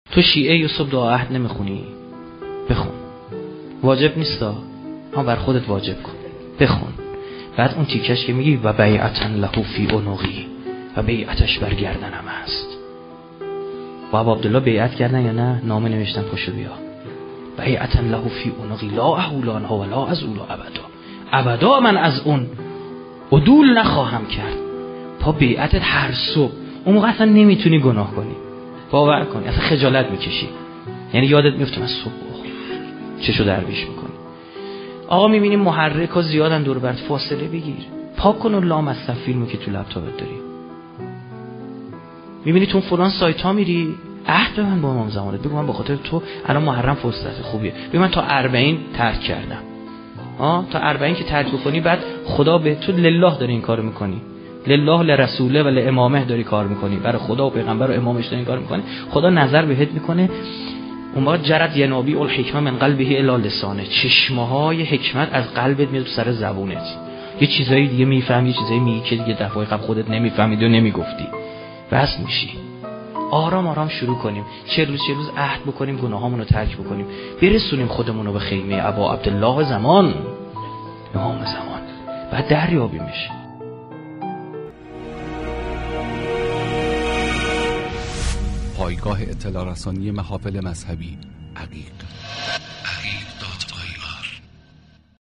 تو شیعه یوسف دعا عهد نمیخونی؟ بخون. واجب نیستا، اما بر خودت واجب کن. بخون. بعد اون تیکش که میگی و بیعتا له فی عنقی، و بیعتش بر گردنم است. و ابو عبدالله بیعت کردن یا نه؟ نامه نوشتن پشو بیا. بیعتا له فی عنقی لا احولان ها ولا از اولا ابدا من از اون عدول نخواهم کرد. پا بیعتت هر صبح، اون موقع اصلا نمیتونی گناه کنی، باور کنی، اصلا خجالت میکشی، یعنی یادت میفته من صبح چشو درویش میکنی. آقا میبینی محرک ها زیادن دور برات، فاصله بگیر، پاک کن اون لامصب فیلمو که تو لپتاپت داری. میبینی تو فلان سایت ها میری، عهد به من با امام زمانت، بگو من به خاطر تو الان محرم فرصت خوبیه، بگو من تا 40 ترک کردم. تا 40 که ترک بکنی، بعد خدا به تو لله داری این کارو میکنی، لله لرسوله و لامامه داری کار میکنی، برای خدا و پیغمبر و امامش داری این کار میکنی، خدا نظر بهت میکنه. اون وقت جرت ینابی الحکمه من قلبه الی لسانه، چشمه‌های حکمت از قلبت میاد سر زبونت، یه چیزایی دیگه میفهمی، یه چیزایی میگی که دیگه دفعه قبل خودت نمیفهمیدی و نمیگفتی. بس میشی. آرام آرام شروع کنیم، 40 روز عهد بکنیم، گناهامون رو ترک بکنیم، برسونیم خودمون رو به خیمه ابا عبدالله زمان، امام زمان، بعد دریابیمش. پایگاه اطلاع رسانی محافل مذهبی عقیق.